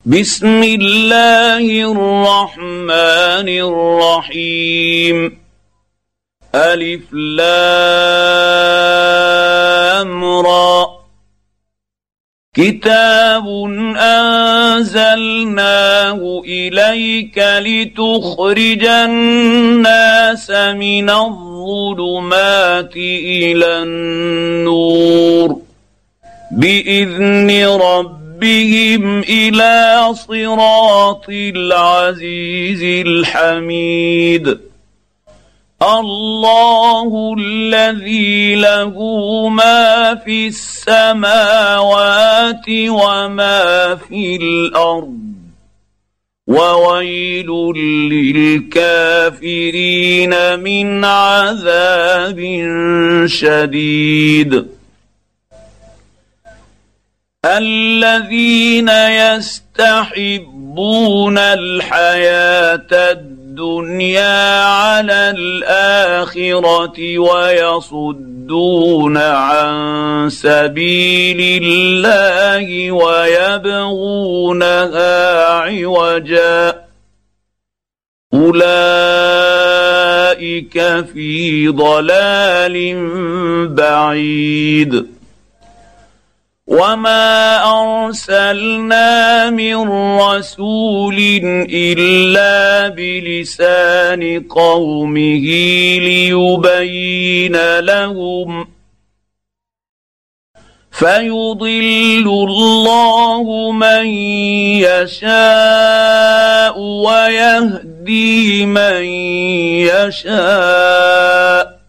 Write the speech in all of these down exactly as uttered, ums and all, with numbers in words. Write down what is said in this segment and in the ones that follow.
بسم الله الرحمن الرحيم. ألف لام را. كتاب أنزلناه إليك لتخرج الناس من الظلمات إلى النور بإذن ربهم بهم إلى صراط العزيز الحميد. الله الذي له ما في السماوات وما في الأرض وويل للكافرين من عذاب شديد. الذين يستحبون الحياة الدنيا على الآخرة ويصدون عن سبيل الله ويبغونها عوجا أولئك في ضلال بعيد. وما أرسلنا من رسول إلا بلسان قومه ليبين لهم فيضل الله من يشاء ويهدي من يشاء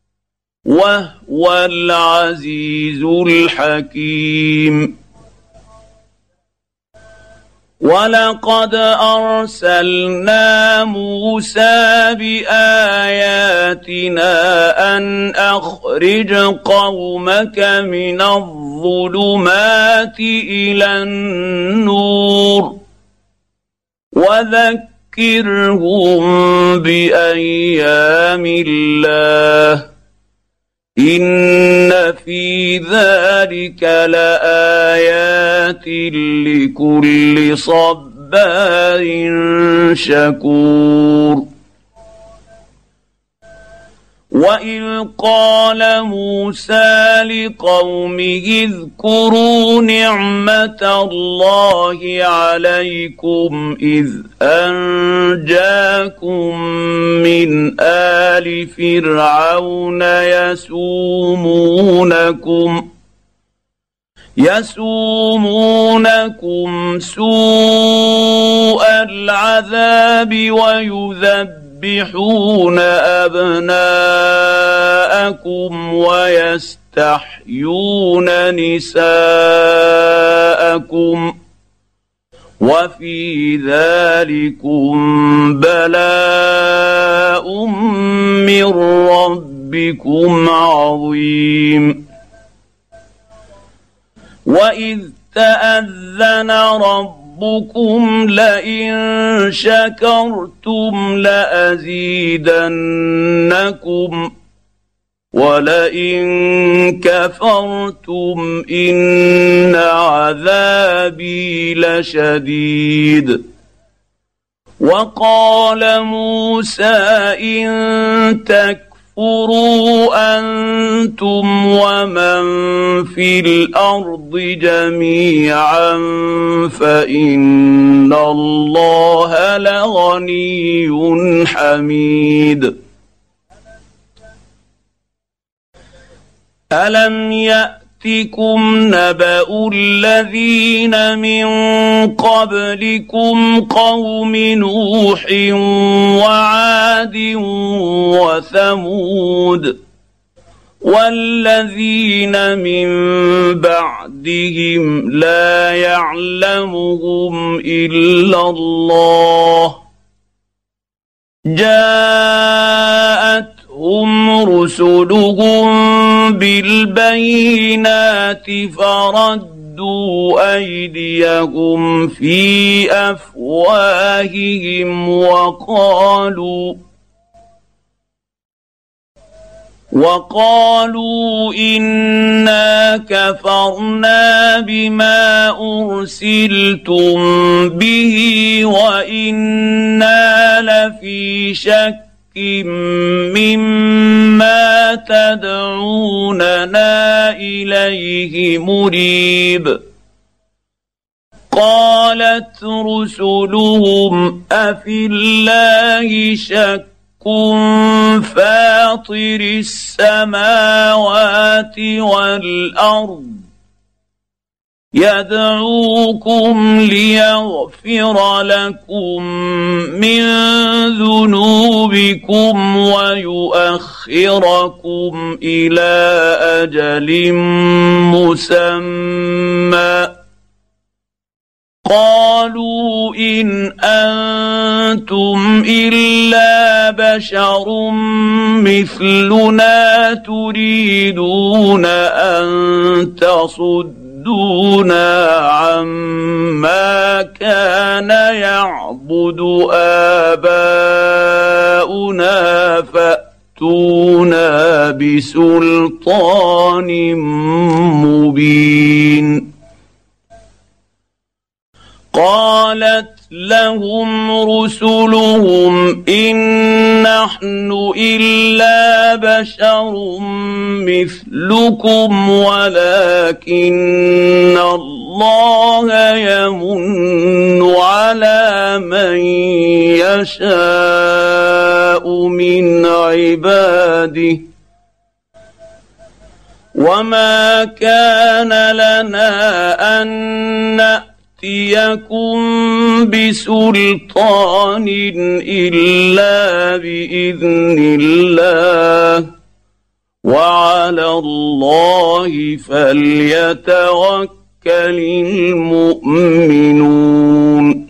وهو العزيز الحكيم. ولقد أرسلنا موسى بآياتنا أن أخرج قومك من الظلمات إلى النور وذكرهم بأيام الله إن في ذلك لآيات لكل صبار شكور. وإذ قال موسى لقومه اذكروا نعمة الله عليكم إذ أنجاكم من آل فرعون يسومونكم يسومونكم سوء العذاب ويذبحون يذبحون أبناءكم ويستحيون نساءكم وفي ذلكم بلاء من ربكم عظيم. وإذ تأذن ربكم ربكم لئن شكرتم لأزيدنكم ولئن كفرتم إن عذابي لشديد. وقال موسى إن تكفروا أنتم ومن في الأرض جميعا فإن الله لغني حميد. ألم يأتكم نبأ الذين من قبلكم قوم نوح وعاد وثمود والذين من بعدهم لا يعلمهم إلا الله جاءتهم رسلهم بالبينات فردوا أيديهم في أفواههم وقالوا وقالوا إنا كفرنا بما أرسلتم به وإنا لفي شك مما تدعوننا إليه مريب. قالت رسلهم أفي الله شك فاطر السماوات والأرض يدعوكم ليغفر لكم من ذنوبكم ويؤخركم إلى أجل مسمى. قالوا إن أنتم إلا بشر مثلنا تريدون أن تصدونا عما كان يعبد آباؤنا فأتونا بسلطان مبين. قالت لهم رسلهم إن نحن إلا بشر مثلكم ولكن الله يمن على من يشاء من عباده وما كان لنا أن نأتيكم بسلطان إلا بإذن الله وعلى الله فليتوكل المؤمنون.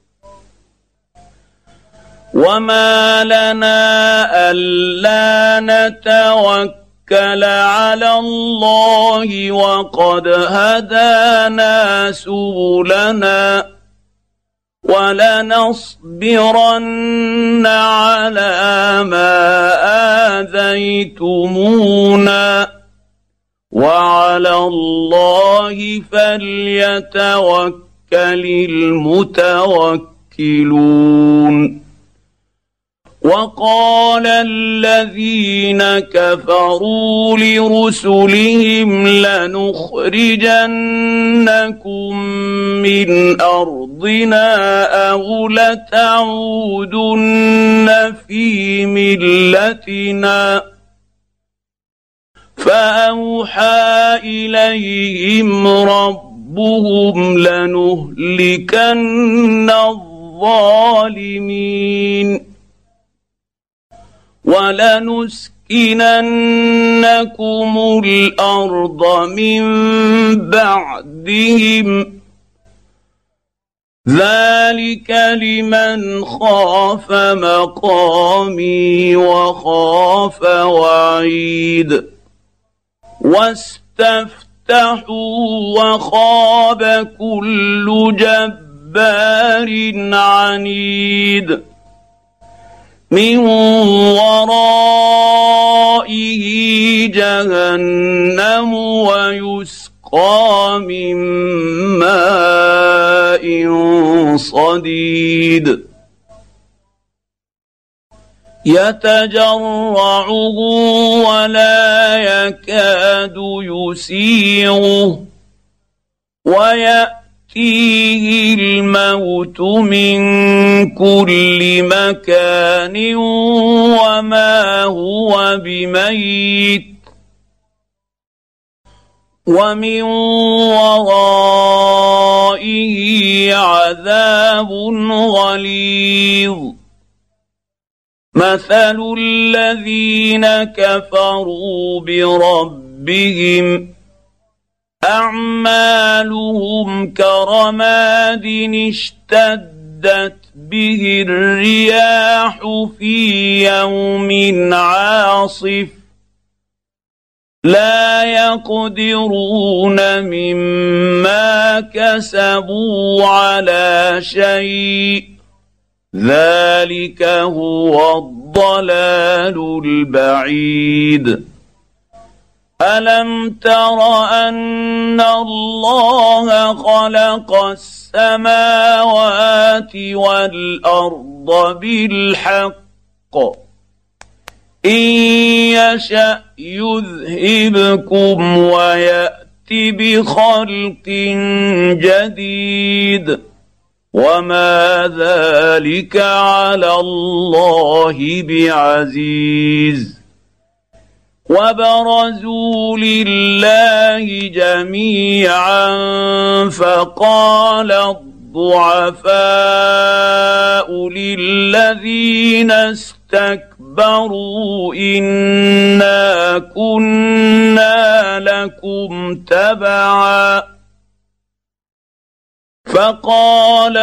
وما لنا ألا نتوكل على الله وقد هدانا سبلنا ولنصبرن على ما آذيتمونا وعلى الله فليتوكل المتوكلون. وقال الذين كفروا لرسلهم لنخرجنكم من أرضنا أو لتعودن في ملتنا فأوحى إليهم ربهم لنهلكن الظالمين ولنسكننكم الأرض من بعدهم ذلك لمن خاف مقامي وخاف وعيد. واستفتحوا وخاب كل جبار عنيد من ورائه جهنم ويسقى من ماء صديد يتجرعه ولا يكاد يسيغه ويأتيه الموت من كل مكان وما هو بميت ومن ورائه عذاب غليظ. مثل الذين كفروا بربهم أعمالهم كرماد اشتدت به الرياح في يوم عاصف لا يقدرون مما كسبوا على شيء ذلك هو الضلال البعيد. ألم تر أن الله خلق السماوات والأرض بالحق إن يشأ يذهبكم ويأت بخلق جديد وما ذلك على الله بعزيز وبرزوا لله جميعا فقال الضعفاء للذين استكبروا إنا كنا لكم تبعا فقال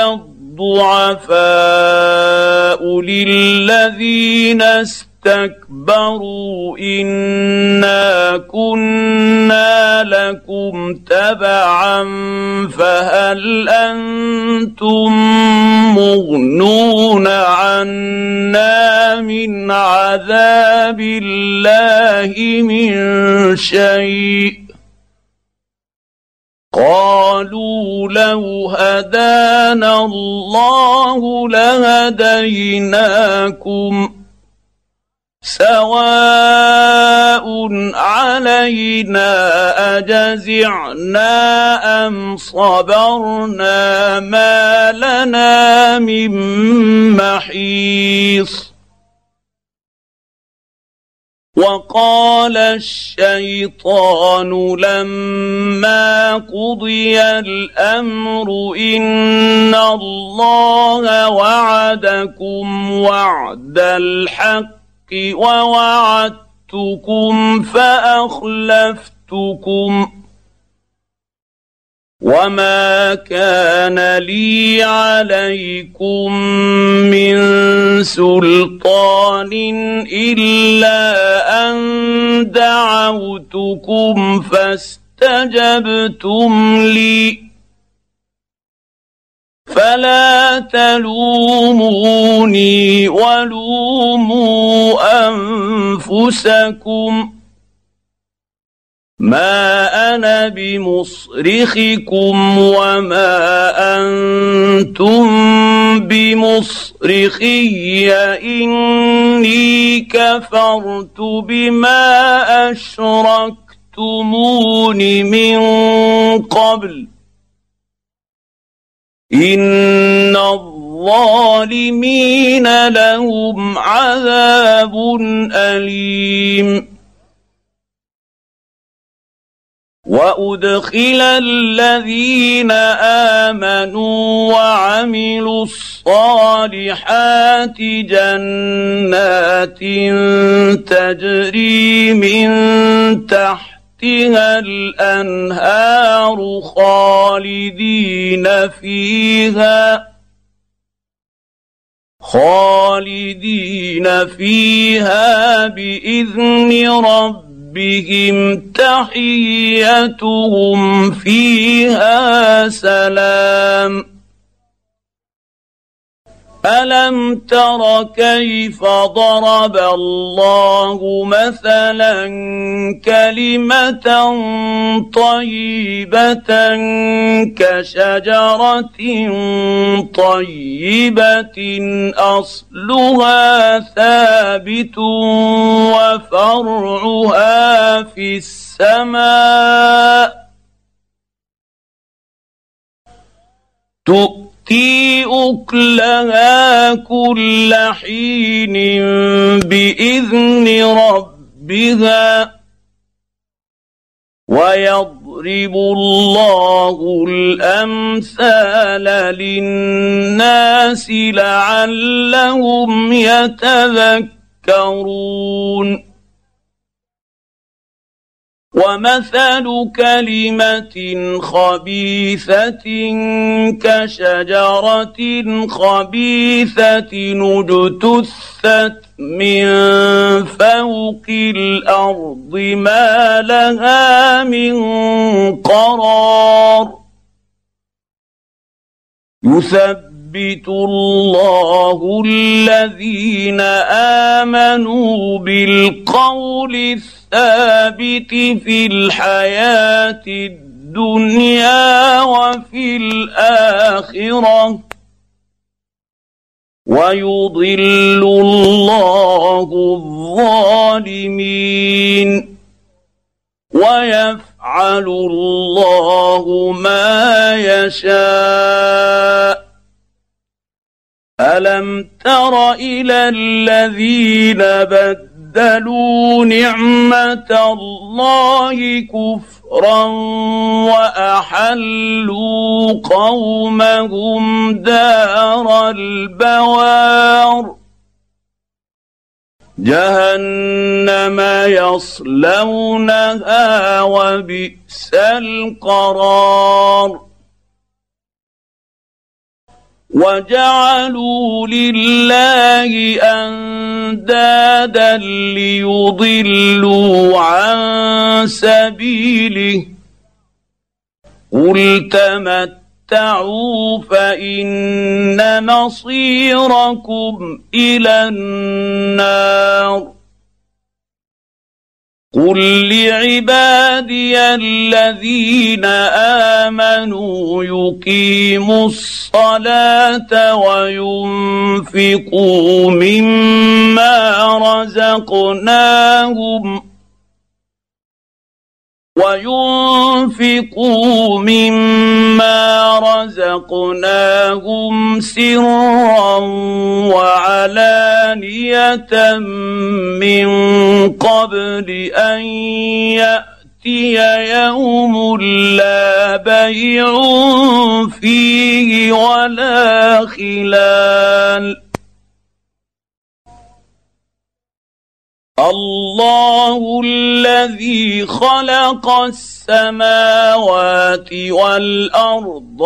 الضعفاء للذين استكبروا إنا كنا لكم تبعا فهل أنتم مغنون عنا من عذاب الله من شيء قالوا لو هدانا الله لهديناكم سواء علينا أجزعنا أم صبرنا ما لنا من محيص وقال الشيطان لما قضي الأمر إن الله وعدكم وعد الحق ووعدتكم فأخلفتكم وما كان لي عليكم من سلطان إلا أن دعوتكم فاستجبتم لي فلا تلوموني ولوموا أنفسكم ما أنا بمصرخكم وما أنتم بمصرخي إني كفرت بما أشركتمون من قبل إن الظالمين لهم عذاب أليم وأدخل الذين آمنوا وعملوا الصالحات جنات تجري من تحتها الأنهار خالدين فيها خالدين فيها بإذن ربهم بهم تحيتهم فيها سلام ألم تر كيف ضرب الله مثلا كلمة طيبة كشجرة طيبة أصلها ثابت وفرعها في السماء تؤتي أكلها كل حين بإذن ربها ويضرب الله الأمثال للناس لعلهم يتذكرون ومثل كلمة خبيثة كشجرة خبيثة اجتثت من فوق الأرض ما لها من قرار يثبت يثبت الله الذين آمنوا بالقول الثابت في الحياة الدنيا وفي الآخرة ويضل الله الظالمين ويفعل الله ما يشاء. ألم تر إلى الذين بدلوا نعمة الله كفرا وأحلوا قومهم دار البوار جهنم يصلونها وبئس القرار. وجعلوا لله أندادا ليضلوا عن سبيله قل تمتعوا فإن مصيركم إلى النار. قل لعبادي الذين آمنوا يقيموا الصلاة وينفقوا مما رزقناهم وينفقوا مما رزقناهم سرا وعلانية من قبل أن يأتي يوم لا بيع فيه ولا خلال. الله الذي خلق السماوات والأرض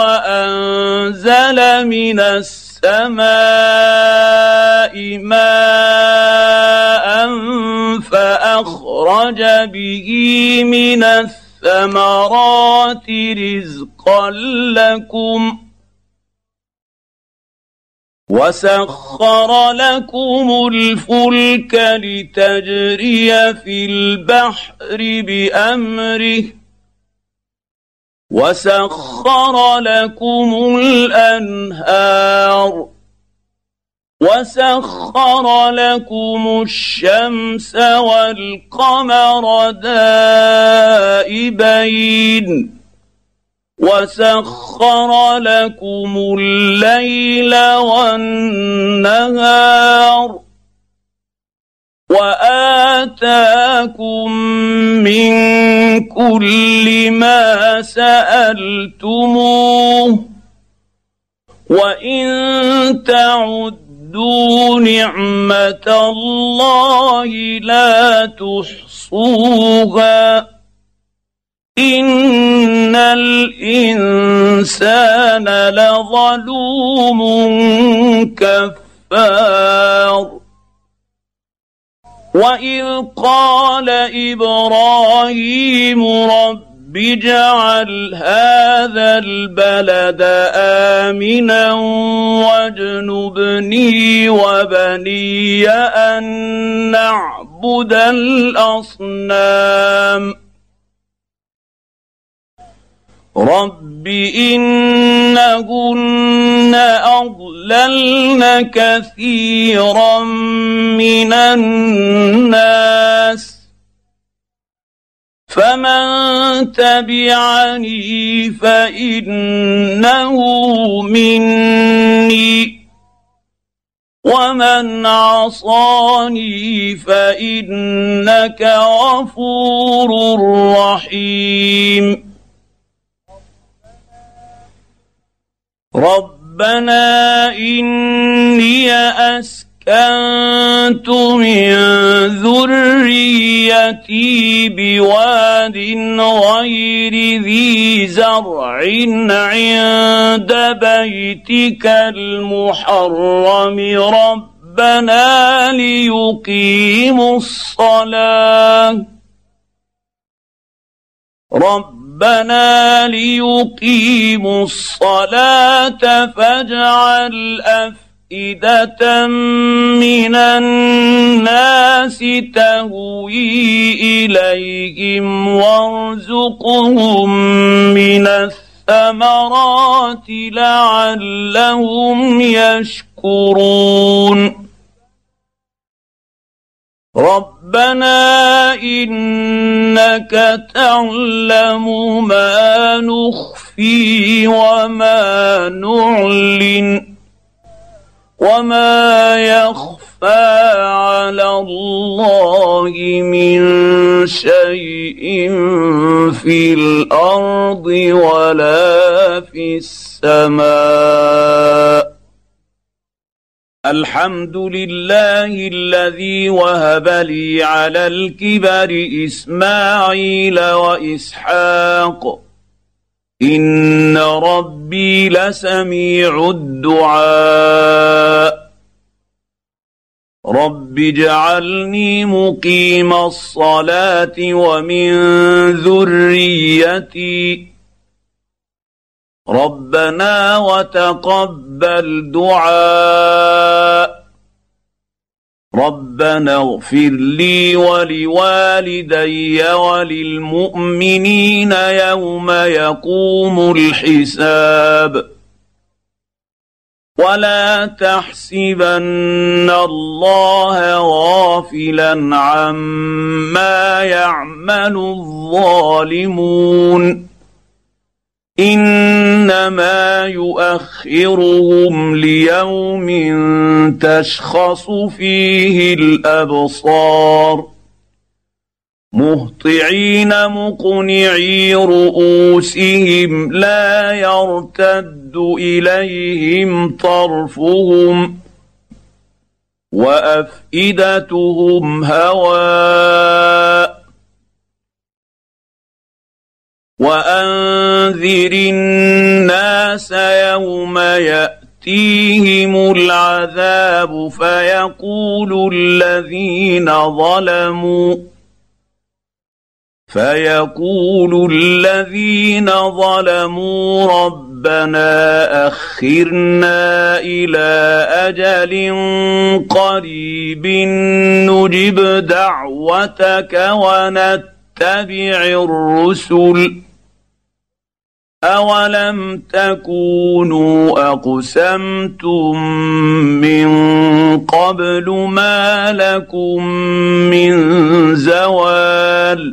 وأنزل من السماء ماء فأخرج به من الثمرات رزقا لكم وسخر لكم الفلك لتجري في البحر بأمره وسخر لكم الأنهار وسخر لكم الشمس والقمر دائبين وسخر لكم الليل والنهار وآتاكم من كل ما سألتموه وإن تعدوا نعمة الله لا تحصوها إن الإنسان لظلوم كفار. وإذ قال إبراهيم رب اجعل هذا البلد آمنا واجنبني وبني أن نعبد الأصنام رب إنهن أضللن كثيرا من الناس فمن تبعني فإنه مني ومن عصاني فإنك غفور رحيم. ربنا إني أسكنت من ذريتي بواد غير ذي زرع عند بيتك المحرم ربنا ليقيموا الصلاة ربنا ليقيموا الصلاة فاجعل أفئدة من الناس تهوي إليهم وارزقهم من الثمرات لعلهم يشكرون ربنا إنك تعلم ما نخفي وما نعلن وما يخفى على الله من شيء في الأرض ولا في السماء الحمد لله الذي وهب لي على الكبر إسماعيل وإسحاق إن ربي لسميع الدعاء رب اجعلني مقيم الصلاة ومن ذريتي ربنا وتقبل دعاء ربنا اغفر لي ولوالدي وللمؤمنين يوم يقوم الحساب ولا تحسبن الله غافلا عما يعمل الظالمون إنما يؤخرهم ليوم تشخص فيه الأبصار مهطعين مقنعي رؤوسهم لا يرتد إليهم طرفهم وأفئدتهم هواء وأنذر الناس يوم يأتيهم العذاب فيقول الذين ظلموا فيقول الذين ظلموا ربنا أخرنا إلى أجل قريب نجب دعوتك ونتبع الرسل أولم تكونوا أقسمتم من قبل ما لكم من زوال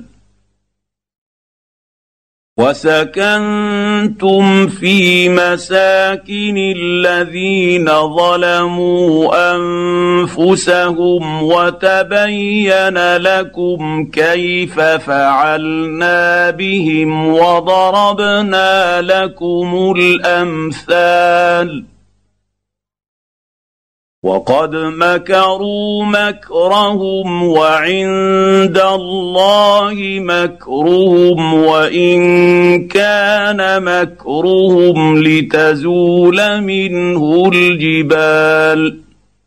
وسكنتم في مساكن الذين ظلموا أنفسهم وتبين لكم كيف فعلنا بهم وضربنا لكم الأمثال وقد مكروا مكرهم وعند الله مكرهم وإن كان مكرهم لتزول منه الجبال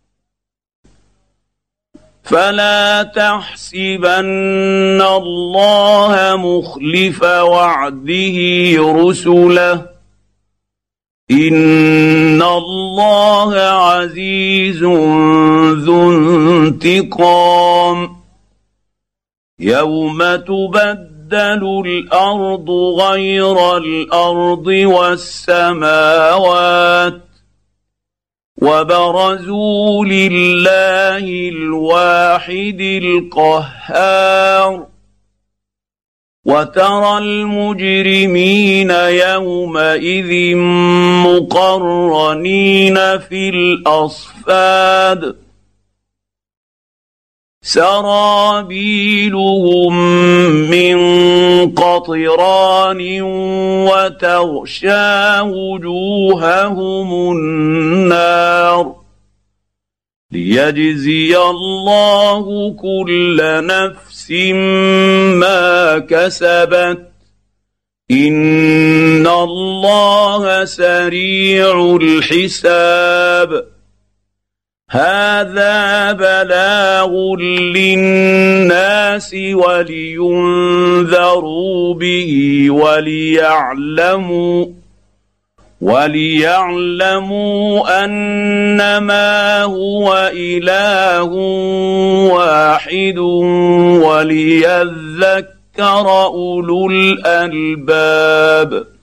فلا تحسبن الله مخلف وعده رسله إن الله عزيز ذو انتقام يوم تبدل الأرض غير الأرض والسماوات وبرزوا لله الواحد القهار وترى المجرمين يومئذ مقرنين في الأصفاد سرابيلهم من قطران وتغشى وجوههم النار ليجزي الله كل نفس ما كسبت إن الله سريع الحساب هذا بلاغ للناس ولينذروا به وليعلموا وليعلموا أنما هو إله واحد وليذكر أولو الألباب.